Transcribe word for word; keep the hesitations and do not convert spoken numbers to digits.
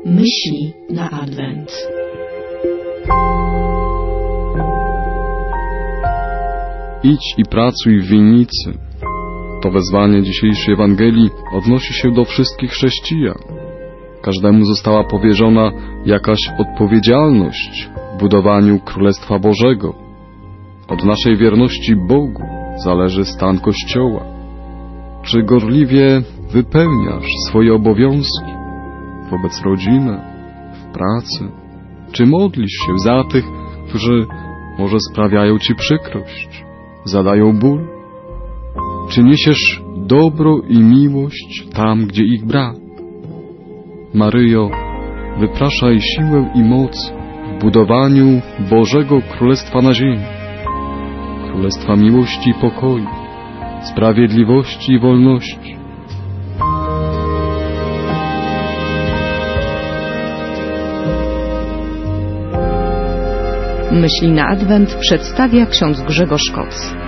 Myśli na Adwent. Idź i pracuj w winnicy. To wezwanie dzisiejszej Ewangelii odnosi się do wszystkich chrześcijan. Każdemu została powierzona jakaś odpowiedzialność w budowaniu Królestwa Bożego. Od naszej wierności Bogu zależy stan Kościoła. Czy gorliwie wypełniasz swoje obowiązki wobec rodziny, w pracy? Czy modlisz się za tych, którzy może sprawiają Ci przykrość, zadają ból? Czy niesiesz dobro i miłość tam, gdzie ich brak? Maryjo, wypraszaj siłę i moc w budowaniu Bożego Królestwa na ziemi. Królestwa miłości i pokoju, sprawiedliwości i wolności. Myśli na Adwent przedstawia ksiądz Grzegorz Koc.